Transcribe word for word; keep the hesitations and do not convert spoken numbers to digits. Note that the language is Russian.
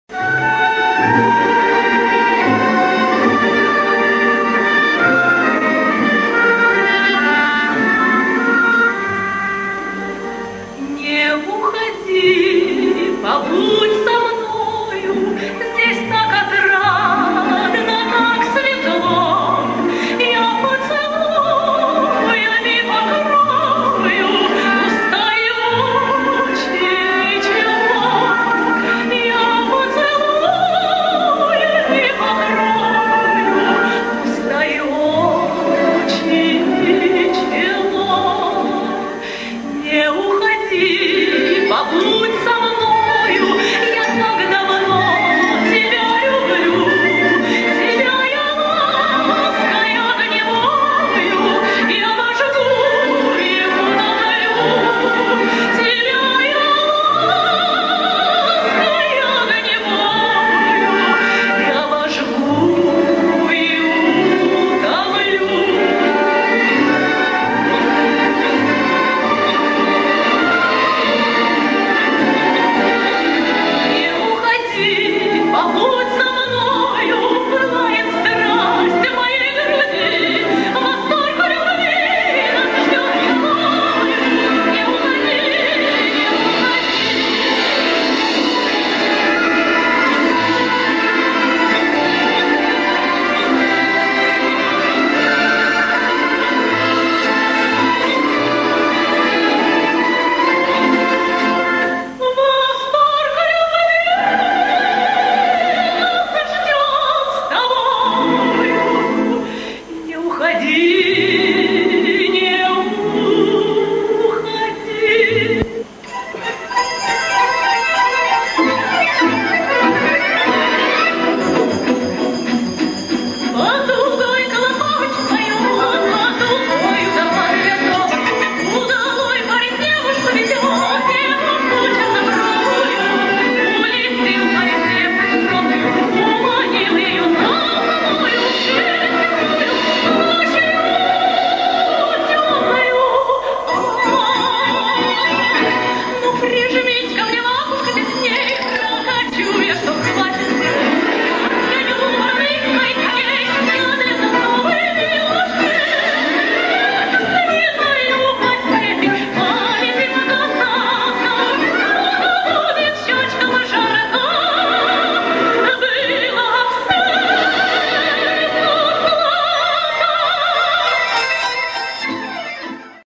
Не уходи, побудь со мною, здесь так отрадно, так светло. Я поцелую и покрою устающий чело. Я поцелую и покрою устающий чело. Не уходи, побудь со мною, я так давно тебя люблю. Тебя я лаской огневою, я вожгу его надалю. Тебя я лаской огневою, я вожгу его давлю. Не уходи, побудь со мною, пылает страсть в моей груди, восторг любви нас ждет весною. Не уходи, не уходи. Восторг любви нас ждет с тобою. Не уходи, не уходи. Подугой колокольчикою, подугою давай ветром, удалой парень девушку ведет, девушку чернобровую. Улетел парень девушку скромную, уманил ее за собою, широкую, ночью темною. А, ну прижми